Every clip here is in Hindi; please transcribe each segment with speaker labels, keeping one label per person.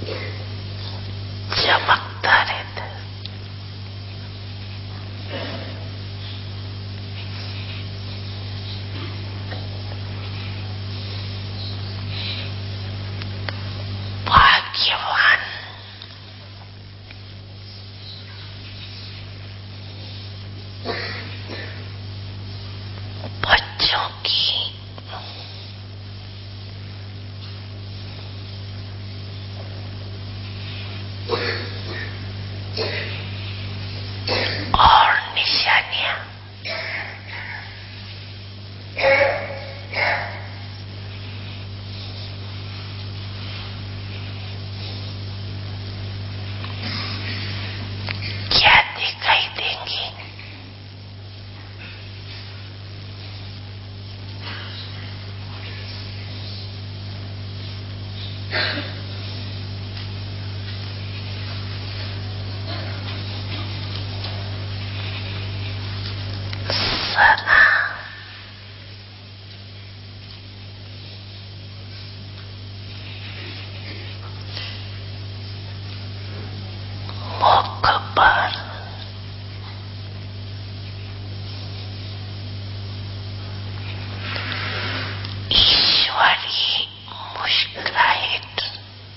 Speaker 1: चमकता रहता है। भाग्यवान बच्चों की और निशानियां क्या दिखाई देंगी? सना मुख पर ईश्वरी मुस्कुराहट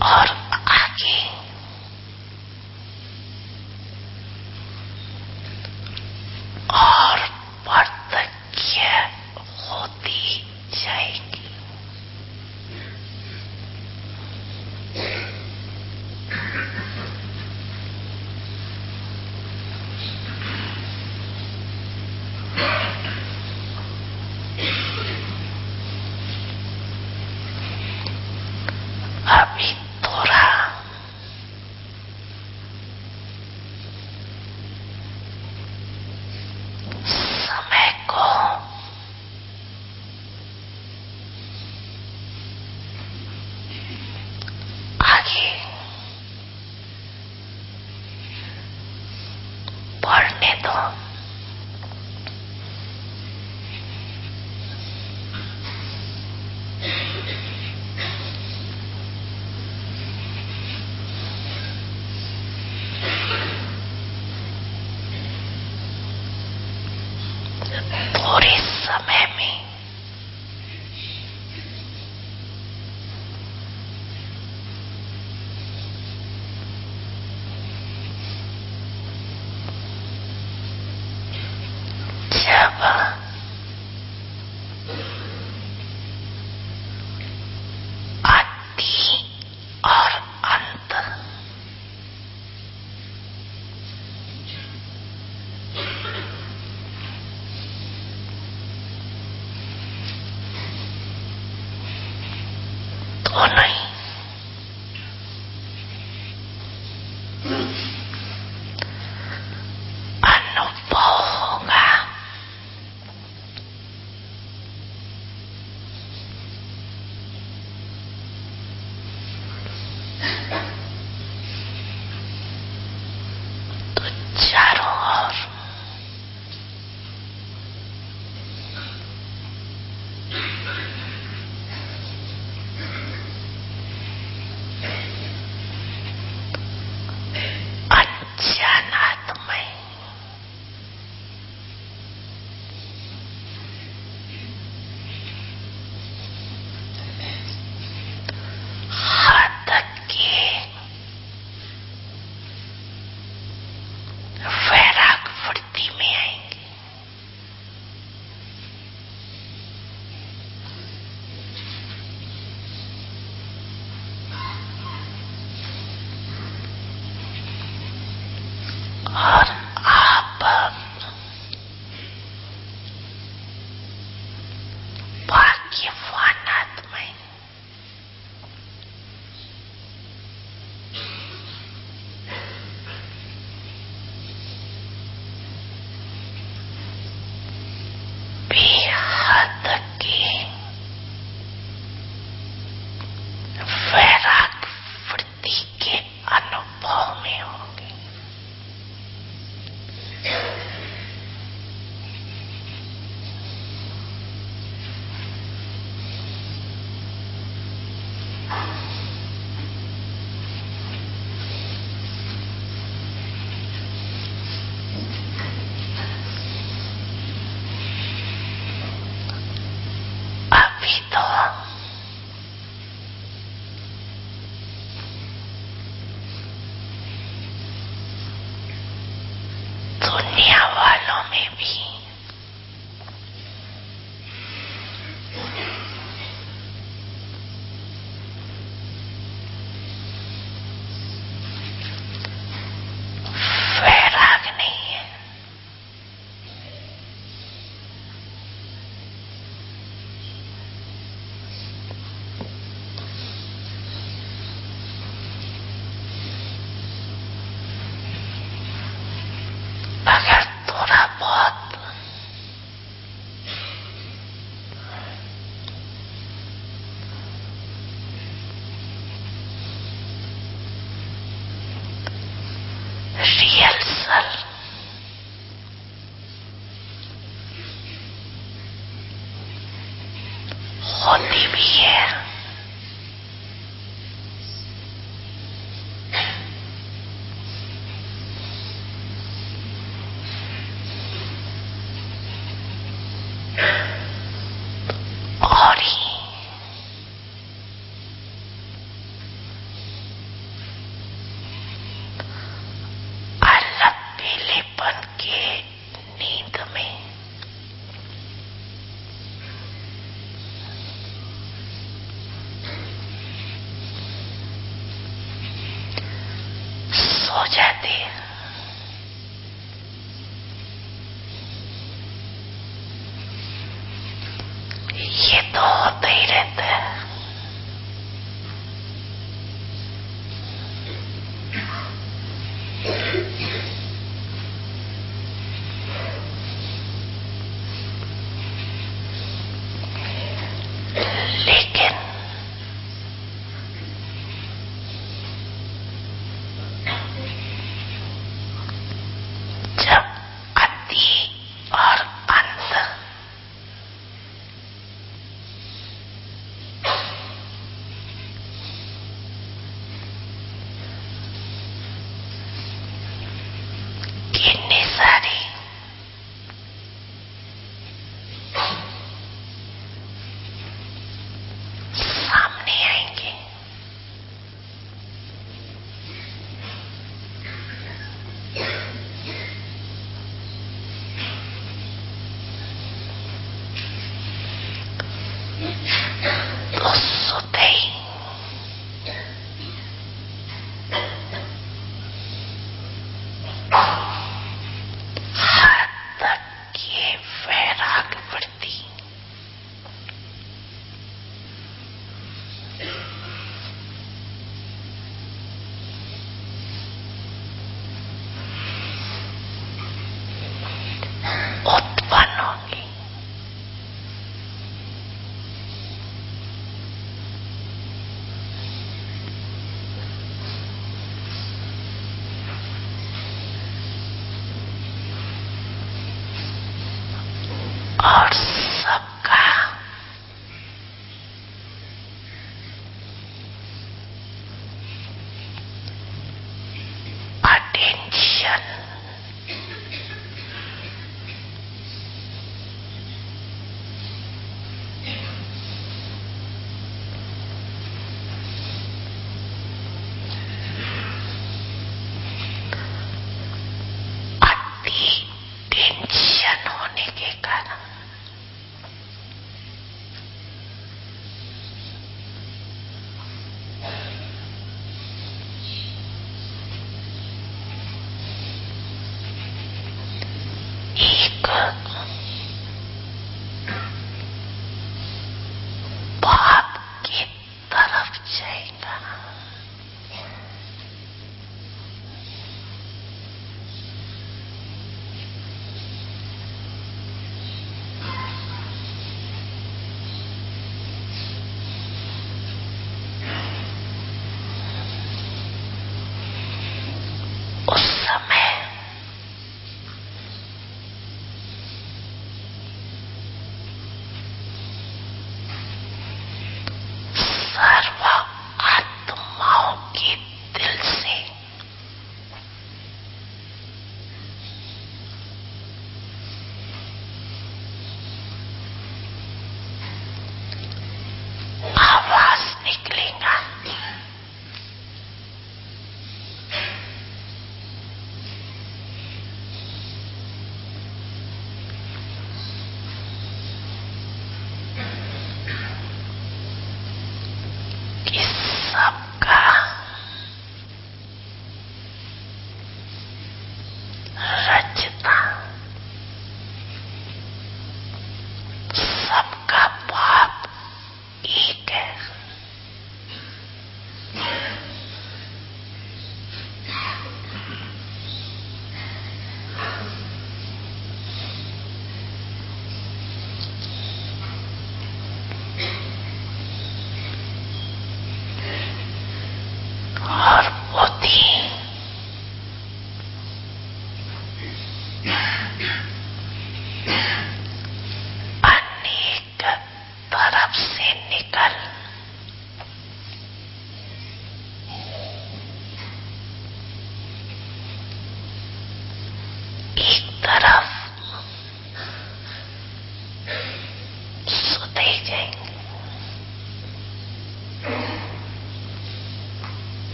Speaker 1: और आगे और प्रत्यक्ष होती जाएगी। अभी थोड़ा समय को आगे बढ़ने दो। थोड़े समय में जब आदि और अंत दोनों ही अनुभव होगा, तो चारों ओर अचानकमय हाथ के वैराग वृत्ति में आएंगे। और आप भाग्यवान आत्मा बेहद के वैराग वृत्ति के अनुभव में होंगे। अभी तो दुनिया वालों में भी वैराग नहीं है। अगर थोड़ा बहुत रिहर्सल होती भी है, और ही देते हैं। लेकिन जब अति और अंत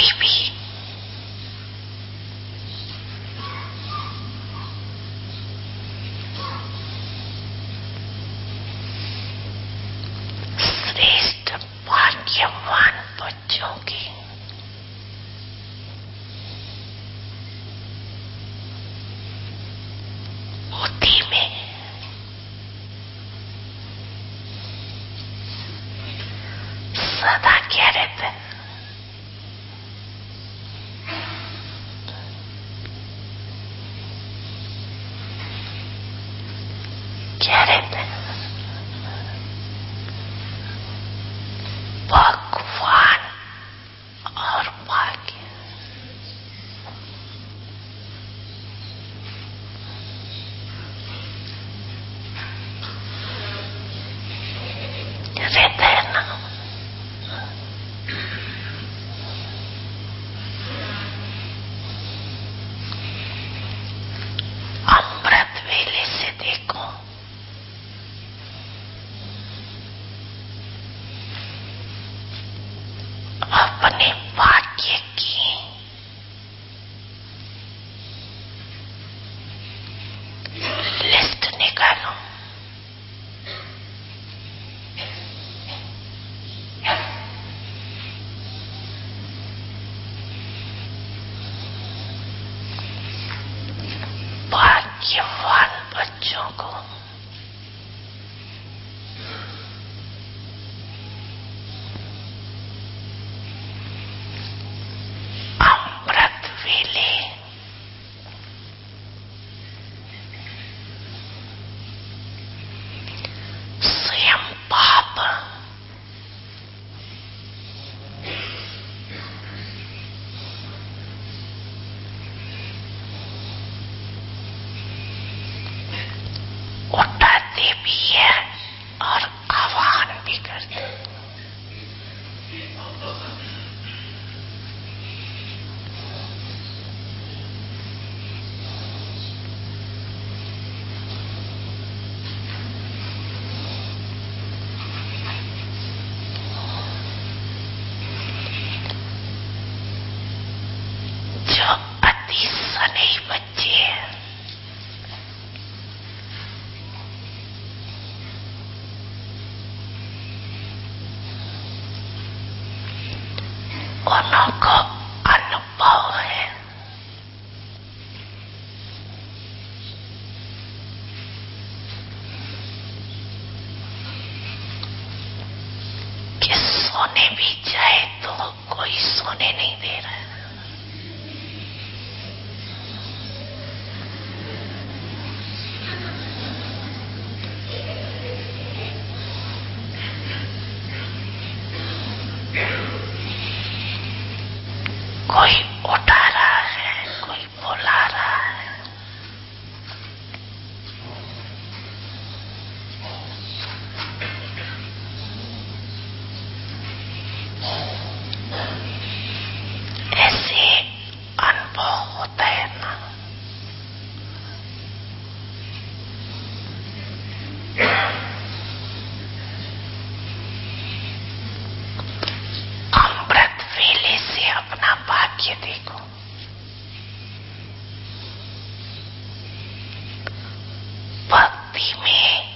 Speaker 1: कभी भी श्रेष्ठ भाग्यवान बच्चों की बुद्धि में सदा क्या रहता है? क्या रहता है? भगवान और भाग्य। रहता है ना? अमृत वेले से देखो, अपने भाग्य की लिस्ट निकालो। भाग्यवान बच्चों को अमृत वेले स्वयं पाप उठाते भी है और आह्वान भी करते। जो अति सनई बच्चे हैं, उनको अनुभव है कि सोने भी जाए तो कोई सोने नहीं दे रहा है। कोई उठा रहा है, कोई बुला रहा है। ऐसे अनुभव होता है ना। अमृत वेले से अपना भाग्य देखो। भक्ति में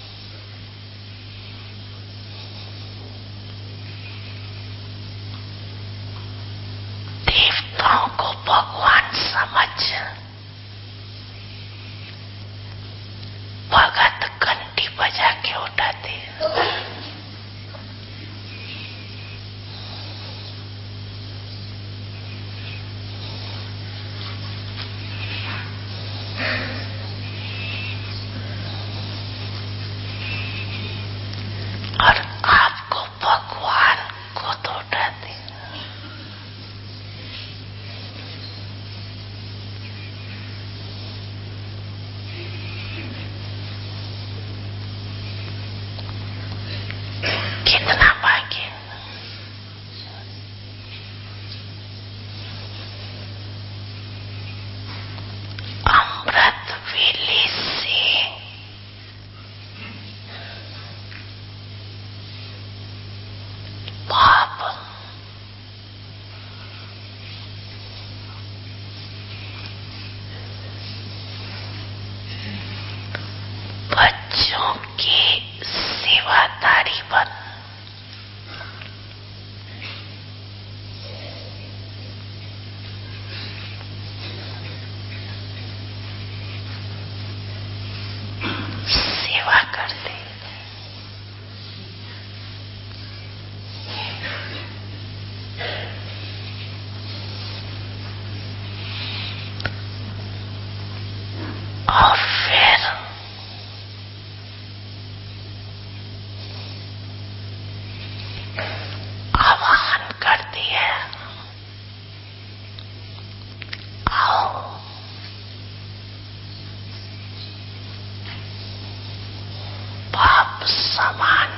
Speaker 1: देवताओं को भगवान समझ भगत घंटी बजा के उठाते हैं। और आपको भगवान खुद उठाते हैं। आवाहन करती है, आओ बाप समान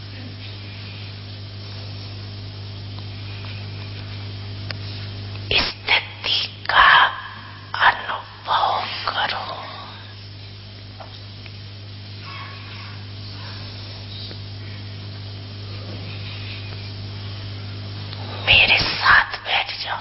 Speaker 1: स्थिति का अनुभव करो। मेरे साथ बैठ जाओ।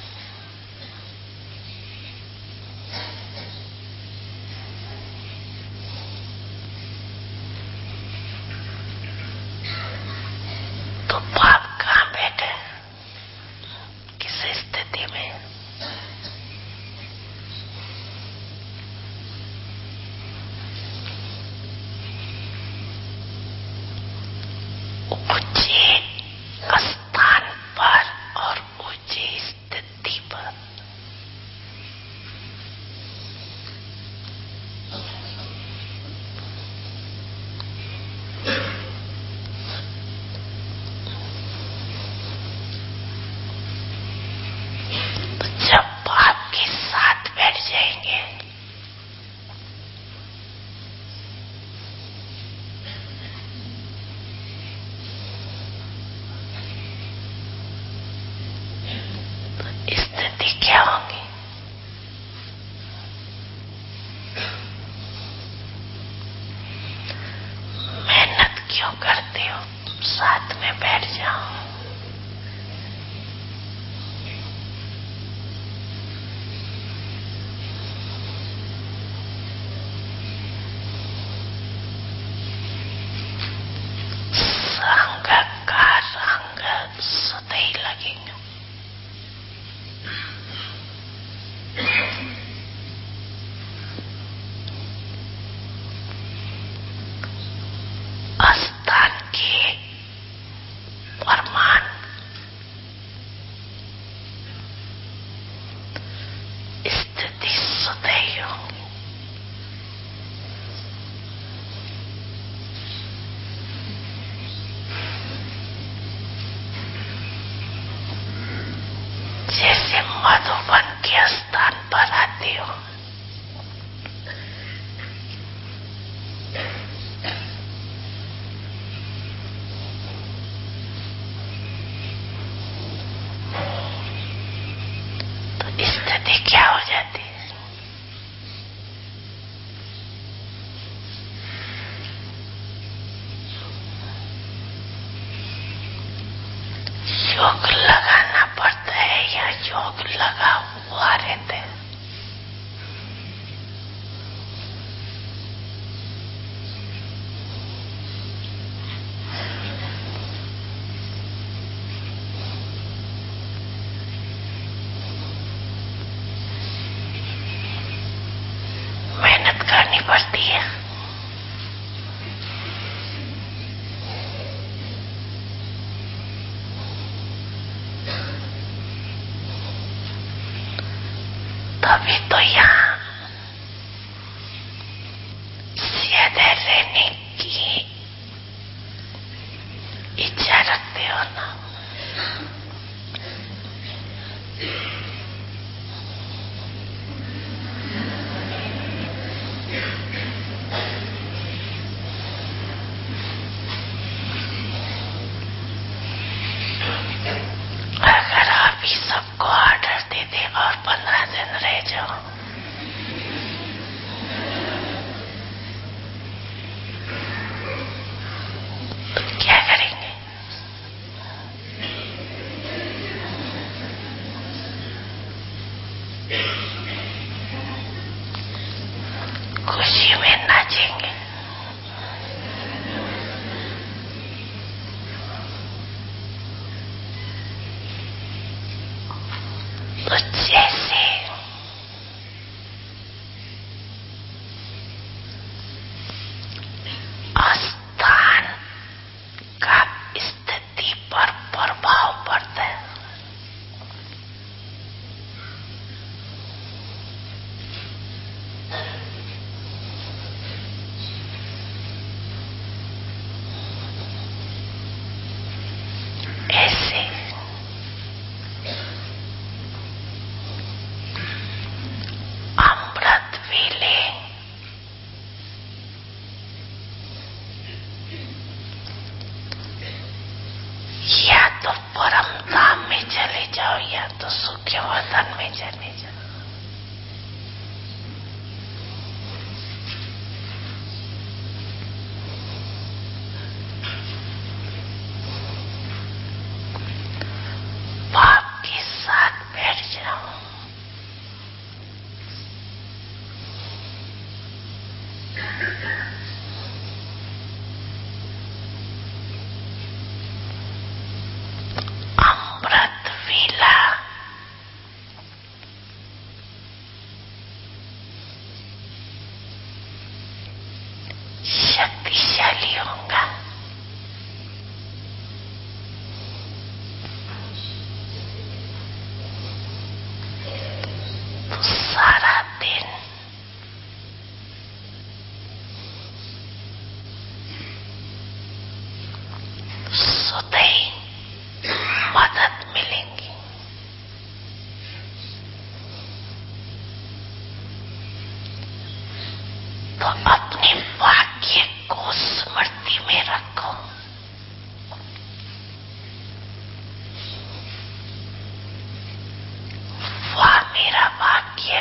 Speaker 1: तो बाप कहाँ बैठे, किस स्थिति में? ऊंचे स्थान पर और ऊंची स्थिति पर। तो जब बाप के साथ बैठ जाएंगे तो स्थिति क्या होगी? मेहनत क्यों करते हो? साथ में बैठ जाओ। संग का रंग सुधई लगेगा। स्थान के प्रमाण स्थिति सुधई होगी। जैसे मधुबन के स्थान पर आते हो, तो स्थिति क्या हो जाती है? योग लगाना पड़ता है या योग लगा हुआ रहता है? मेहनत करनी पड़ती है। तभी तो यहाँ सीधे रहने की इच्छा रखते हो ना। अगर आप ही सबको ऑर्डर दे दे और 15 दिन रह जाओ, तो क्या करेंगे? खुशी में नाचेंगे। तो जैसे तो सूक्ष्मतन में चले जाओ। बाप के साथ बैठ जाओ। अमृत वेला शक्तिशाली होगा। तो सारा दिन सोते ही मदद मिलेगी। तो अपने भाग्य को स्मृति में रखो। वाह मेरा भाग्य,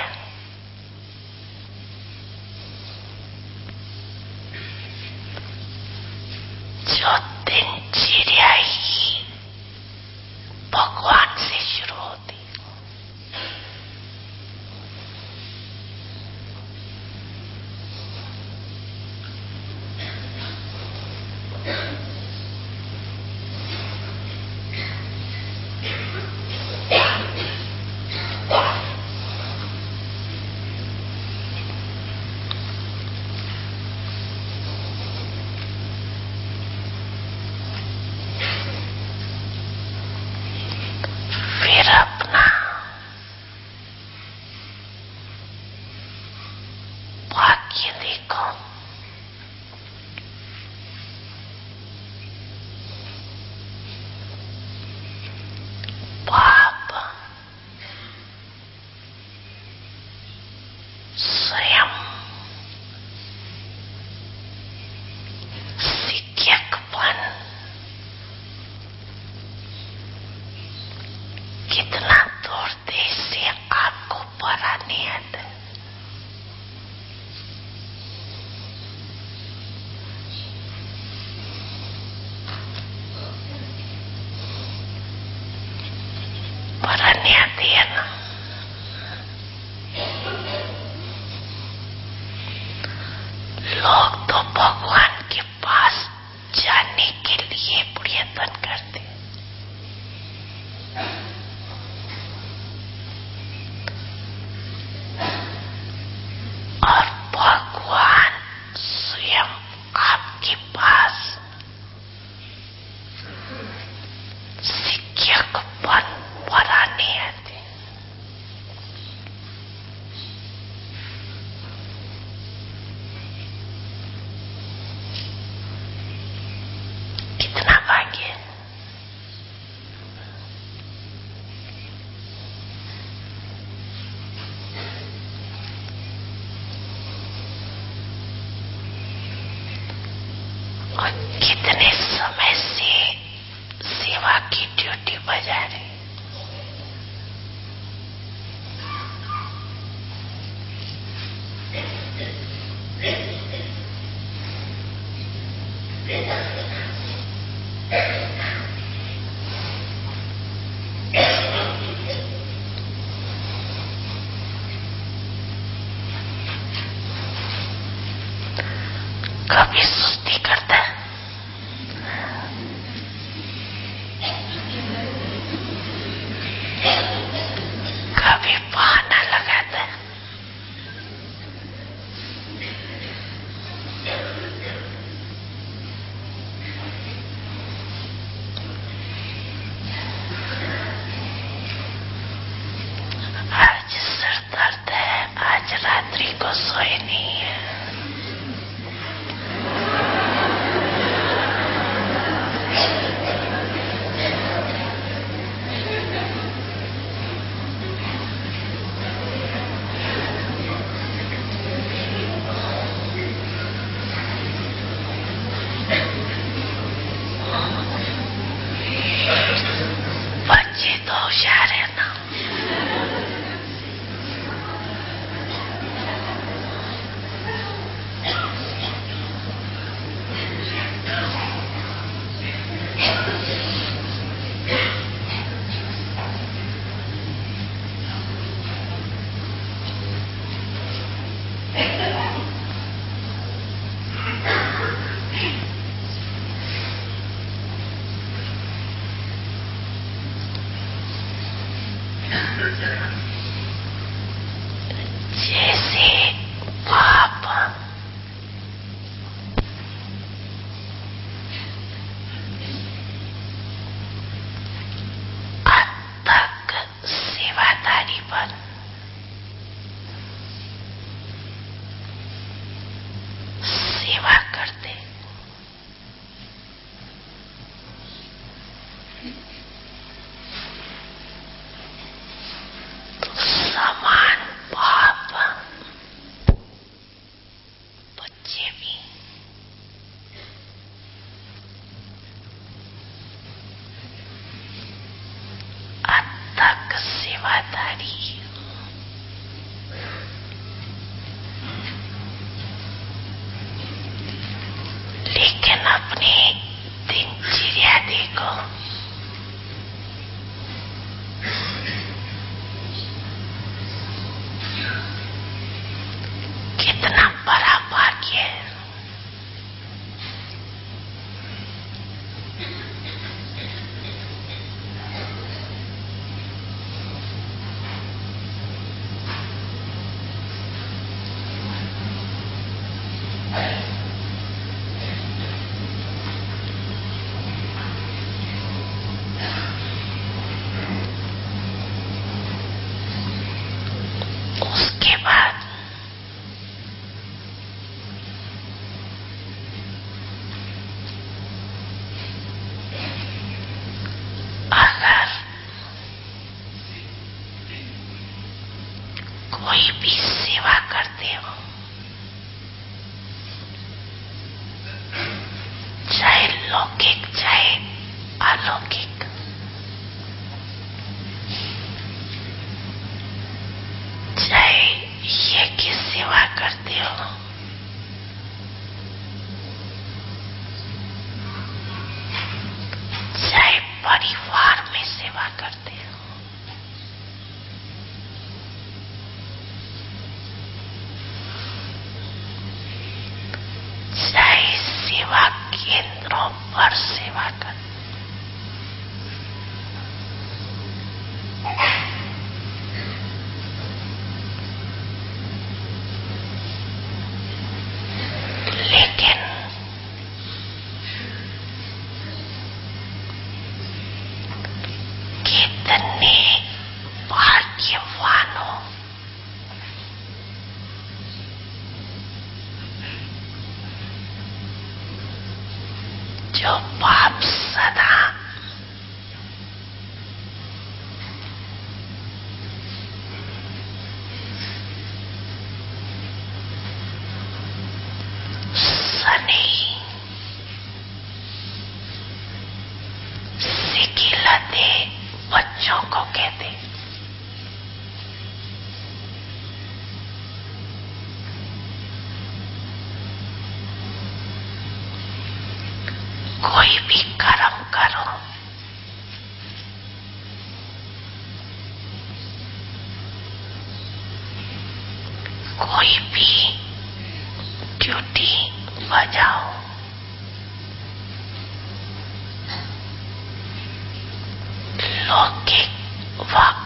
Speaker 1: जो दिनचर्या ही जैसे पाप अथक सेवादारी पर सेवा करते, तो समान पाप बच्चे भी अथक सेवादारी लेकिन अपनी दिनचर्या देखो, कितना बड़ा भाग्य है। उसके बाद अगर कोई भी सेवा करते हो, चाहे लौकिक चाहे अलौकिक, चाहे यज्ञ सेवा करते हो, चाहे परिवार में सेवा करते हो, चाहे सेवा केंद्रों पर सेवा करते, लेकिन कितने भाग्यवान हो जो पाप सदा सने सिकिलते बच्चों को कहते, कोई भी कर्म करो, कोई भी ड्यूटी बजाओ, लौकिक व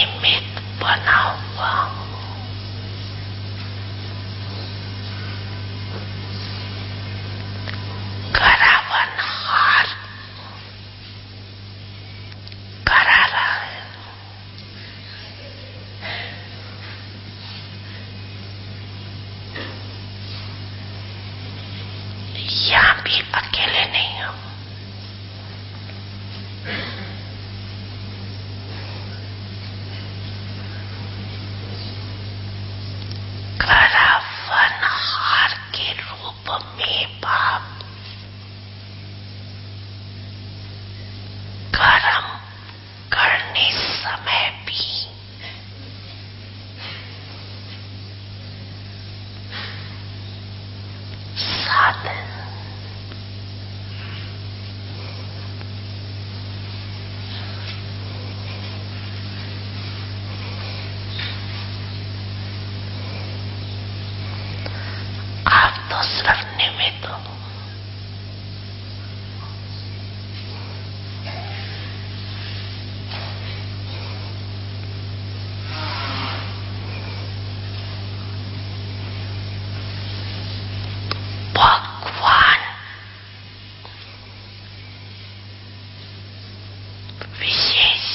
Speaker 1: निमित्त बना हुआ हूं। करावनहार करा रहा है। यहां भी अकेले नहीं हूं। करावनहार के रूप में बाप कर्म करने समय भी साधन आप तो सिर्फ निमित्त हो। भगवान विशेष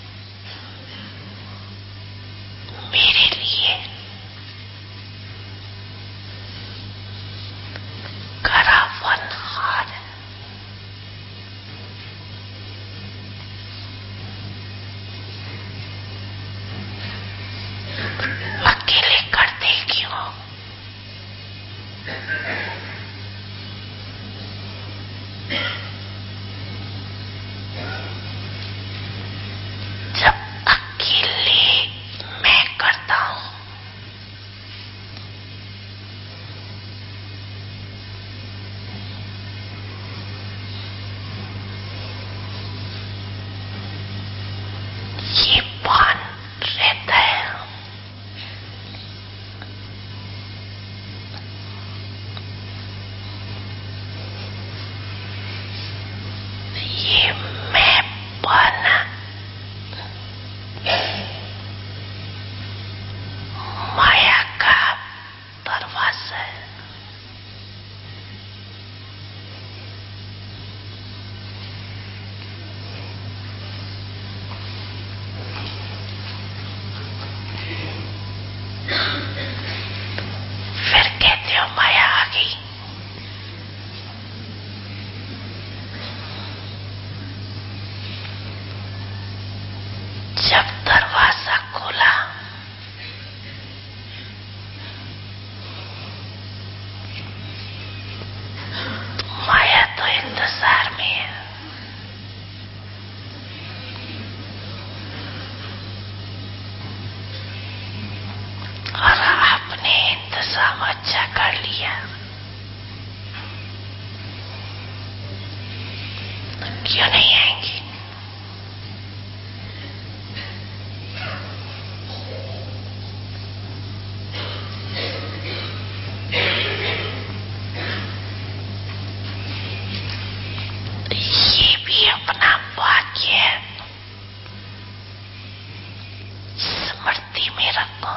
Speaker 1: मेरे लिए करावनहार अकेले करते क्यों? जब अकेले मैं करता हूं ये भान रहता है ये मैं बना माया का दरवाजा है। फिर कहते हो माया आ गई। जब दरवाजा खोला माया तो इंतजार में है। और आपने इंतजाम अच्छा कर लिया, क्यों नहीं आएंगे? ये भी अपना भाग्य है, स्मृति में रखो।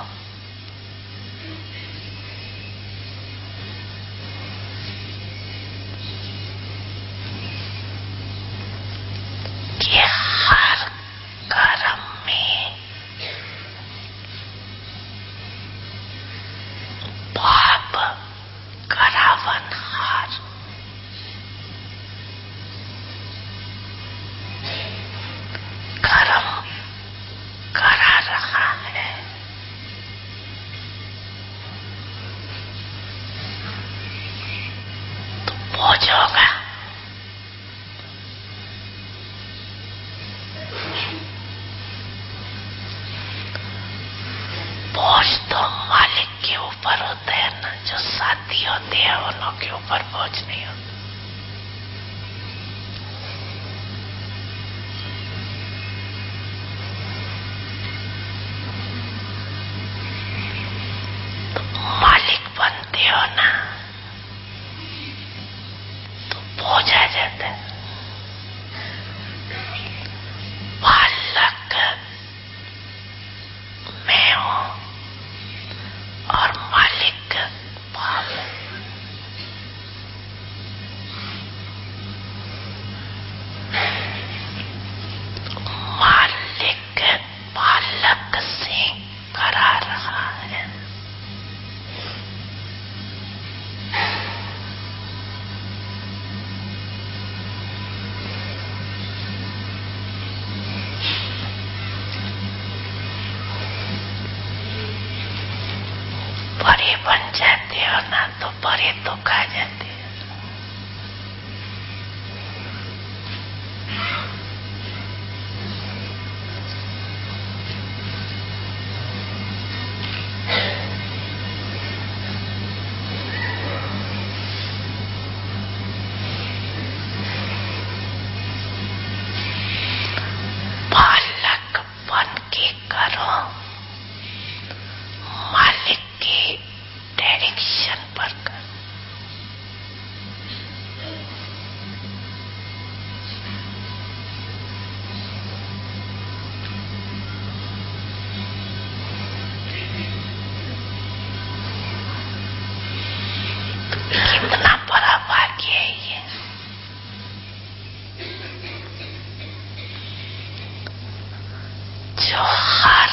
Speaker 1: कि हर कर्म में पाप करावनहार कर्म करा रहा है। तो बोझ होगा। बोझ तो मालिक के ऊपर होते हैं ना, जो साथी होते हैं उन्हों के ऊपर बोझ नहीं होता। तो मालिक बनते हो ना तो बोझ आ जाता है। बालक बन जाते हो ना तो बड़े दुख आ जाते हो। बालक बन के करो, मालिक के डायरेक्शन पर करो। कितना बड़ा भाग्य है ये। जो हर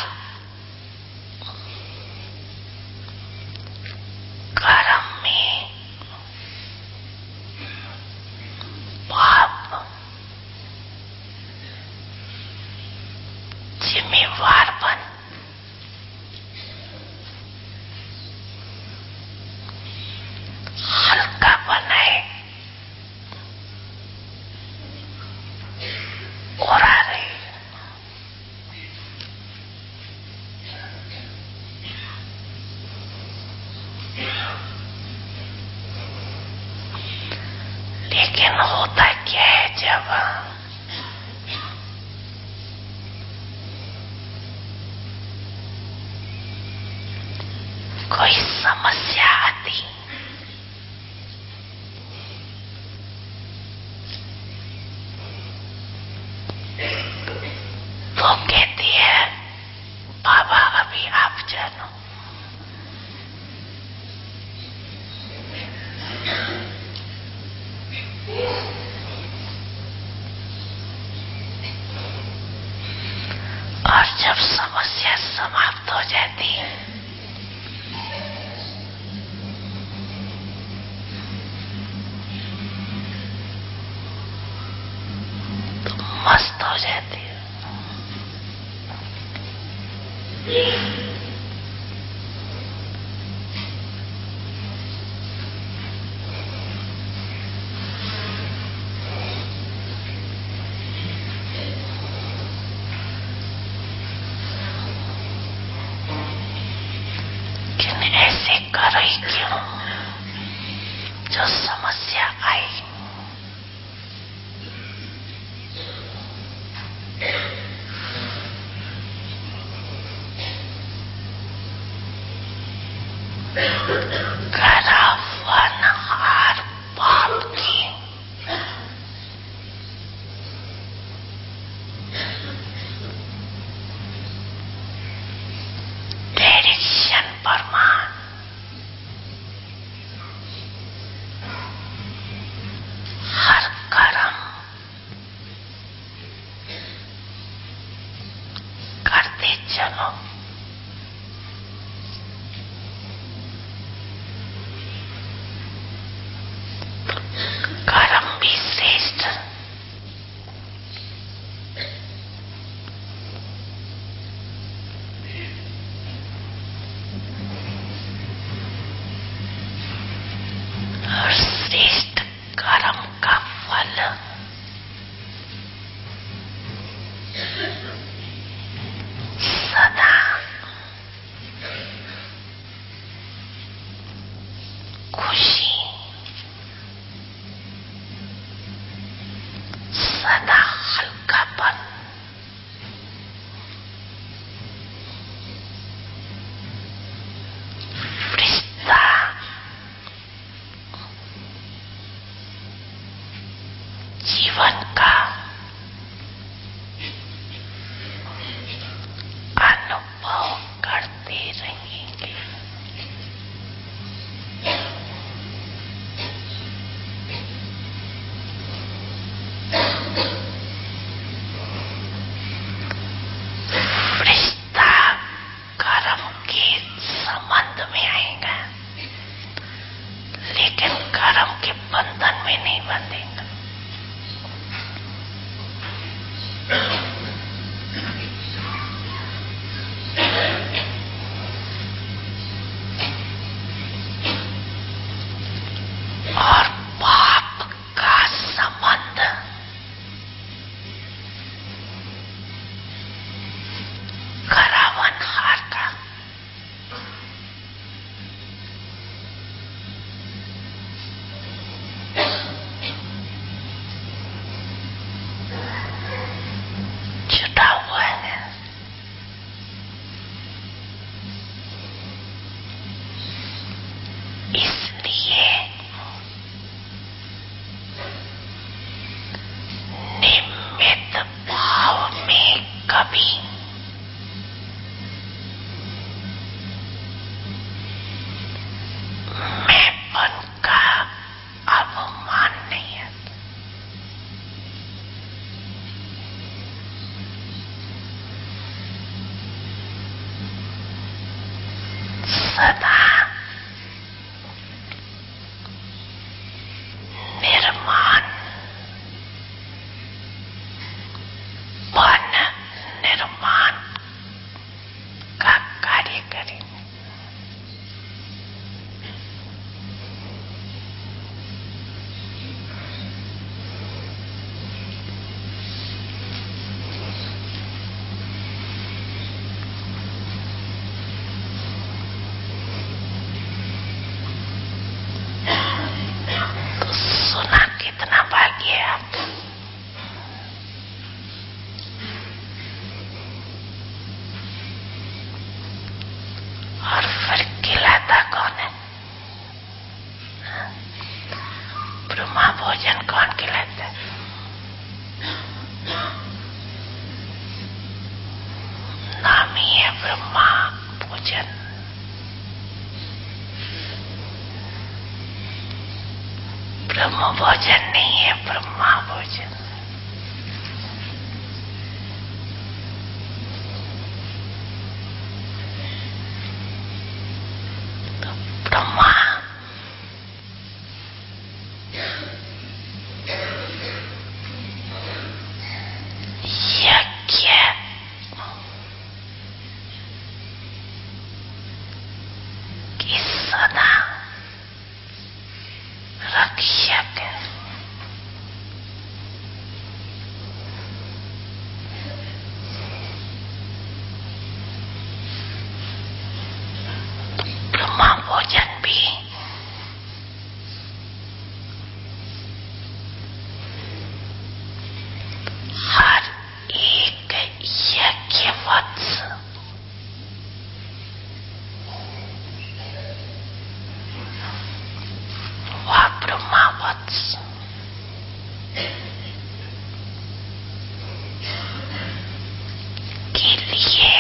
Speaker 1: कर्म में बाप जिम्मेवार बन हल्का बनाए और आ रहे लेकिन होता क्या है जब कोई समस्या आती तो कहती है बाबा अभी आप जानो। और जब समस्या समाप्त हो जाती है तो मस्त हो जाती है। लेकिन ऐसे करो ही क्यों? जो समस्या आई करावनहार पाप की डायरेक्शन परमान हर कर्म करते चलो। कर्म भी श्रेष्ठ और श्रेष्ठ कर्म का फल सदा सदा निर्माण वन निर्माण का कार्य करेंगे। तो सुना कितना भाग्य है आप। और फिर खिलाता कौन है? ब्रह्मा भोजन कौन खिलाता है? नाम ही है ब्रह्मा भोजन। ब्रह्म भोजन नहीं है, ब्रह्मा भोजन। तो ब्रह्मा यज्ञ की सदा रक्षक है। ब्रह्मा भोजन भी हर एक यज्ञ वत्स वह ब्रह्मा वत्स के लिए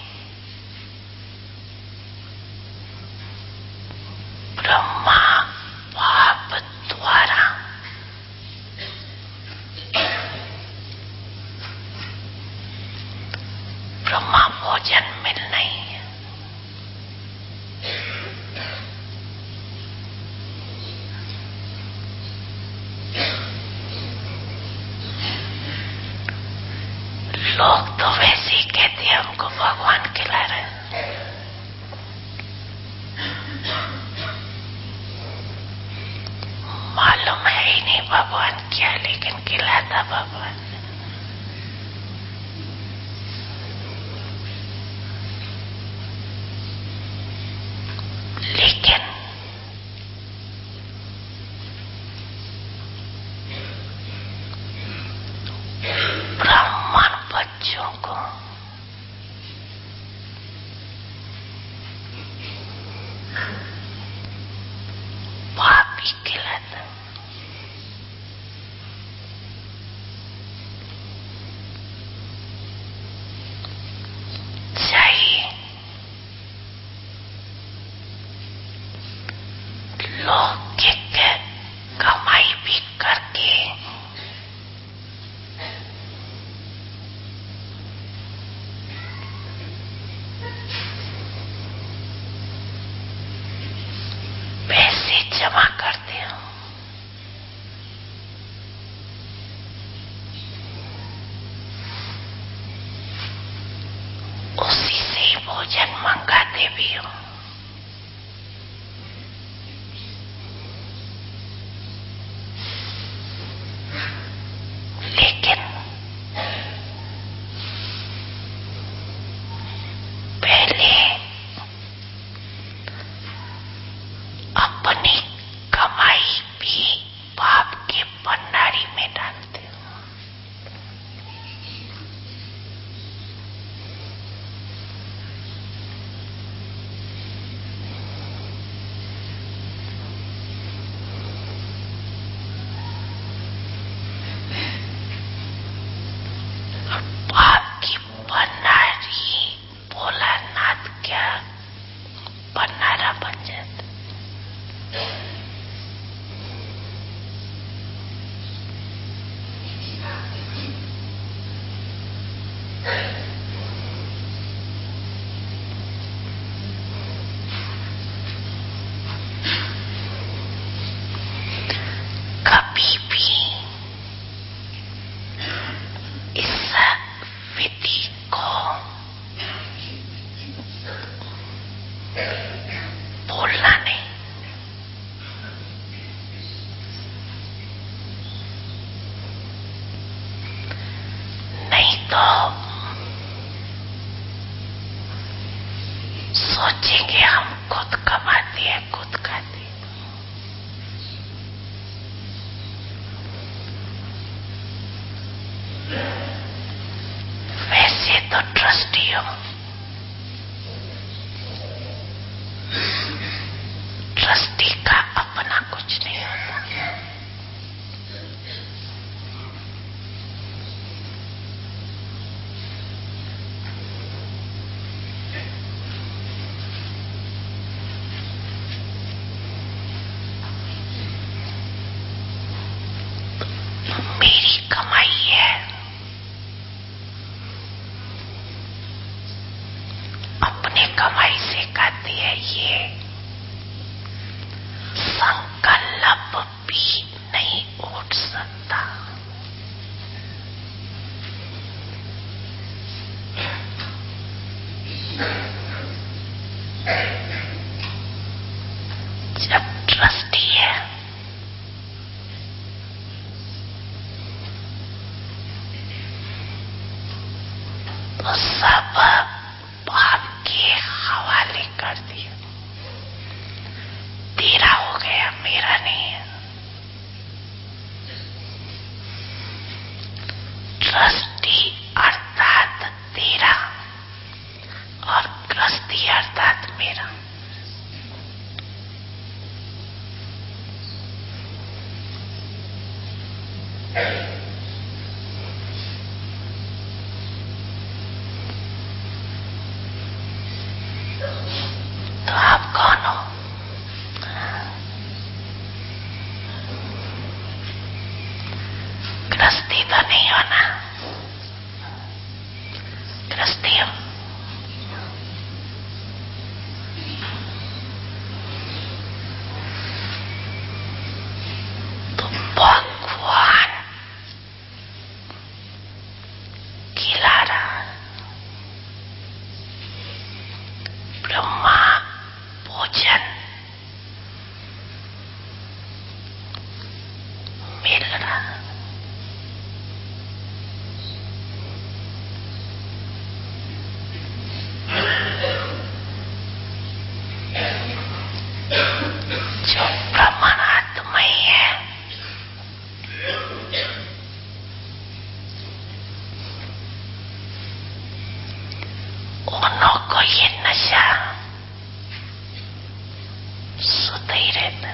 Speaker 1: ब्रह्मा पाप द्वारा ब्रह्मा भोजन मिल नहीं है। लोग तो वैसे ही कहते हैं हमको भगवान खिला रहे हैं। मालूम है ही नहीं भगवान क्या, लेकिन खिलाता भगवान। लेकिन ब्राह्मण बच्चों को पापी खिलाता। चाहिए लौकिक कमाई भी करके पैसे जमा करते हो। उसी से ही भोजन मंगाते भी हो। लेकिन पहले अपनी कमाई भी पाप के भंडारी में डालते हो। तो ट्रस्टी हूं। ट्रस्टी का अपना कुछ नहीं होता। मेरी कमाई है, अपनी कमाई से कहती है, ये संकल्प भी नहीं उठ सकता। जब ट्रस्टी है तो सब भाग के हवाले कर दिया। तेरा हो गया, मेरा नहीं है। ट्रस्टी अर्थात तेरा और गृहस्थी अर्थात मेरा। तो आप कौन हो? गृहस्थी तो नहीं हो ना? गृहस्थी हो तो भगवान खिला रहा। ब्रह्मा भोजन मिल रहा। जो ब्रह्मात्मय है उन्हों को ये नशा सुध ही रहता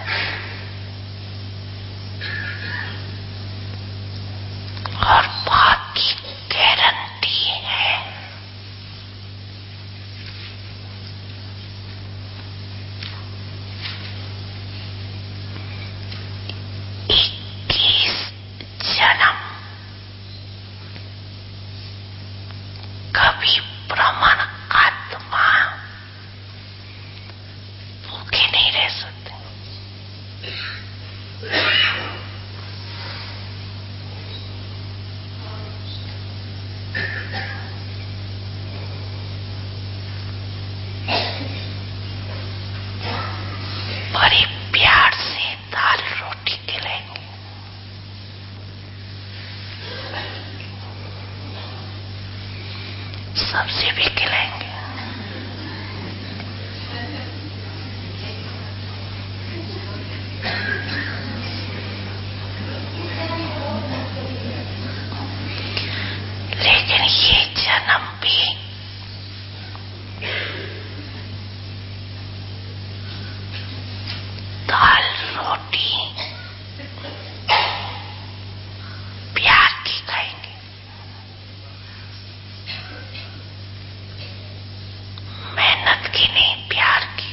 Speaker 1: और भाग की गारंटी है। 21 जन्म कभी ब्राह्मण आत्मा भूखे नहीं रह सकते। बड़े प्यार से दाल रोटी खिलाएंगे। सब्जी भी खिलाएंगे। लेकिन ये जन्म भी दाल रोटी प्यार की खाएंगे। मेहनत की नहीं, प्यार की।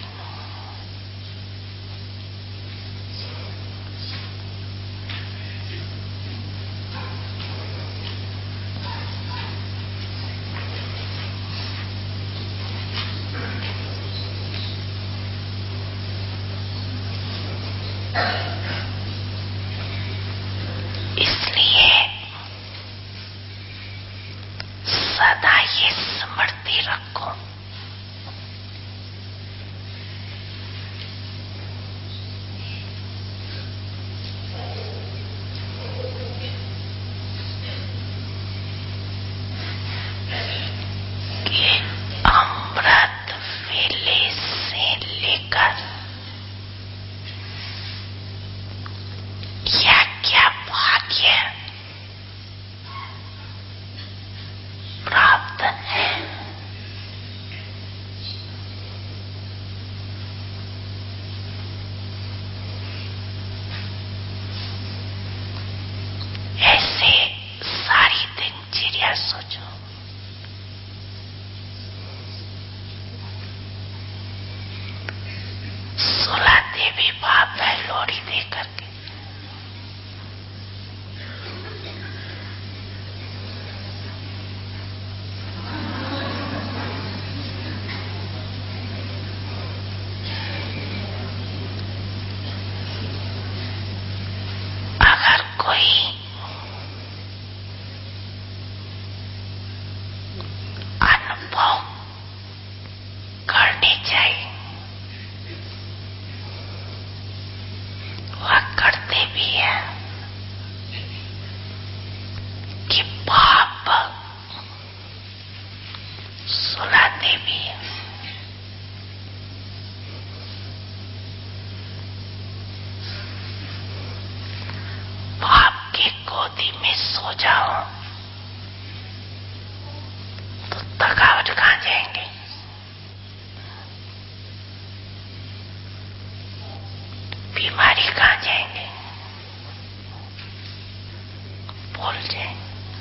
Speaker 1: इसलिए सदा ये स्मृति रखो, कि अमृत वेले से लेकर क्या भाग्य प्राप्त है। जाएंगे? बीमारी कहाँ जाएंगे? भूल जाए।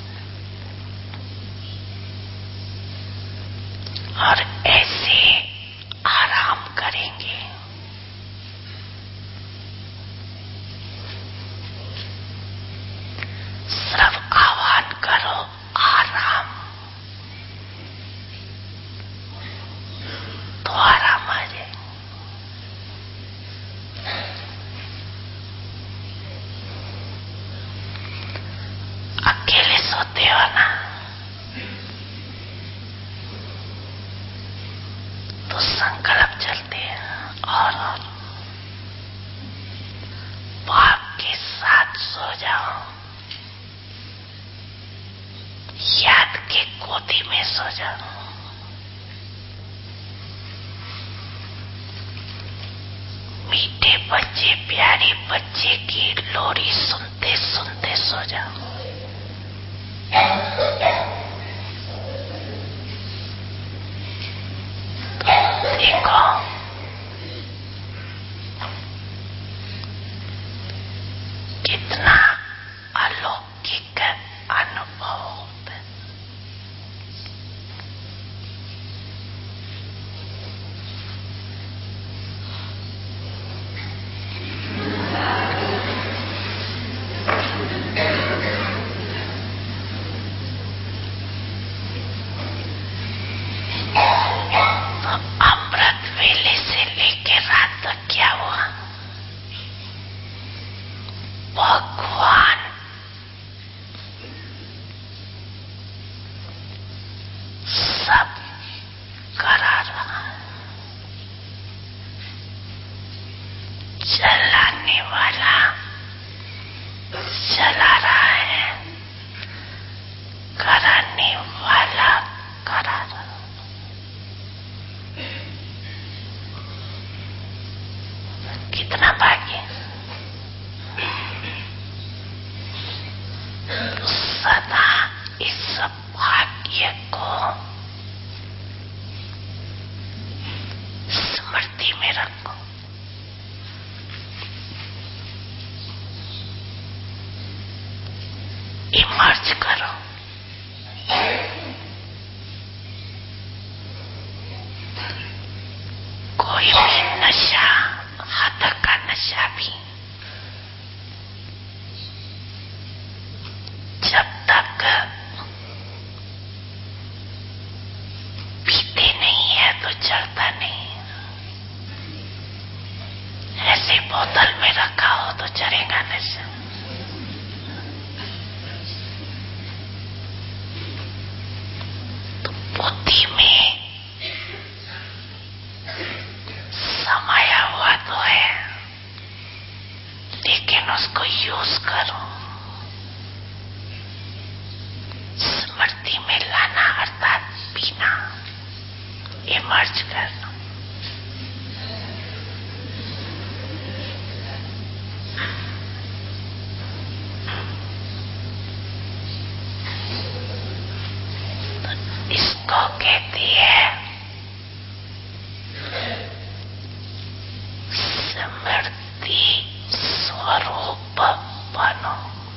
Speaker 1: और ऐसे आराम करेंगे। सिर्फ आह्वान करो आराम, तो आराम आ जाए। अकेले सोते हो ना, तो संकल्प चलते हैं और बाप के साथ सो जाओ, याद के गोदी में सो जाओ। मीठे बच्चे, प्यारे बच्चे की लोरी सुनते सुनते सो जाओ। देखो, कितना अलौकिक अनुभव होता है। तो अमृत वेले से लेकर रात तक क्या हुआ? भगवान सब करा रहा है। चलाने वाला चला रहा है, कराने वाला करा रहा है। कितना भाग्य! तो सदा इस भाग्य को स्मृति में रखो। इमर्ज करो। कोई भी नशा, हद का नशा भी जब तक पीते नहीं है तो चढ़ता नहीं। ऐसे बोतल में रखा हो तो चढ़ेगा नशा। तो बुद्धि में समाया हुआ तो है, लेकिन उसको यूज करो। स्मृति में लाना अर्थात पीना, इमर्ज करना। तो इसको कहती है स्मृति स्वरूप बनो।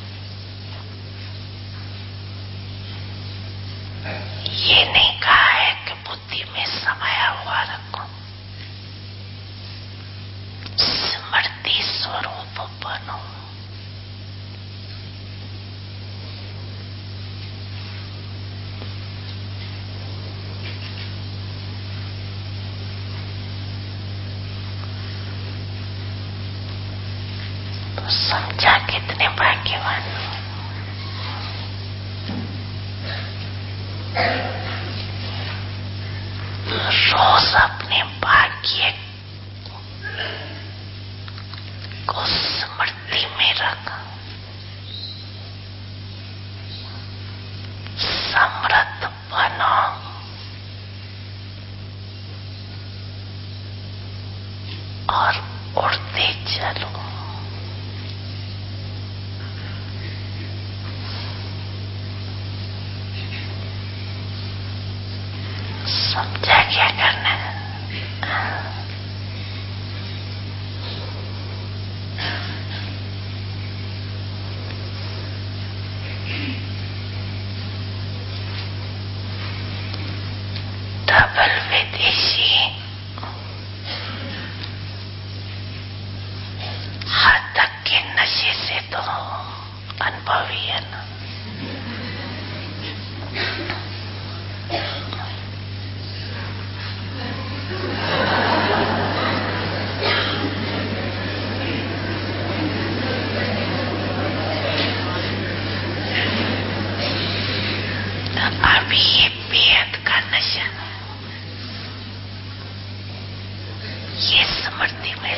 Speaker 1: ये नहीं कहा है कि बुद्धि में समाया हुआ रखो। स्मृति स्वरूप बनो। तो समझा कितने भाग्यवान हो। रोज अपने भाग्य को स्मृति में रख, समृद्ध बनो। और उड़ते चलो। समझा क्या करना है? डबल विदेशी हाथ तक के नशे से तो अनुभवी है ना। अभी ये बेहद का नशा, ये स्मृति में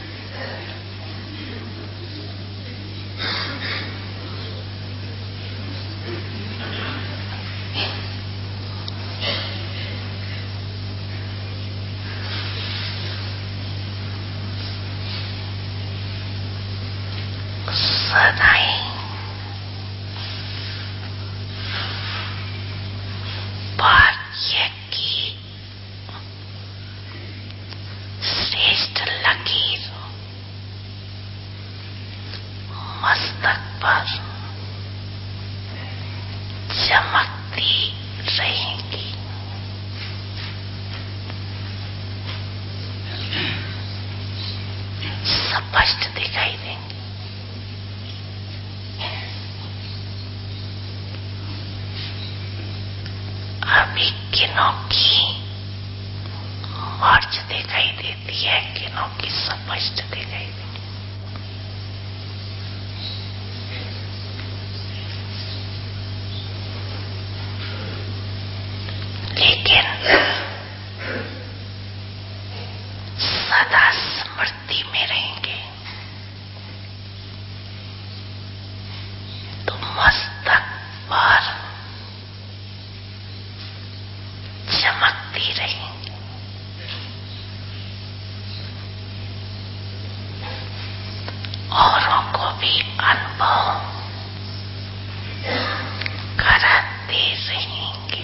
Speaker 1: सदाई भाग्य की श्रेष्ठ लकीर मस्तक पर चमकती रहेंगी। स्पष्ट दिखाई देंगी। अभी किनों की मर्ज दिखाई देती है, किनों की स्पष्ट दिखाई देती है। लेकिन सदा स्मृति में रहेंगे तो मस्तक पर चमकती रहेंगी। औरों को भी अनुभव कराते रहेंगे।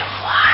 Speaker 1: ये वाणी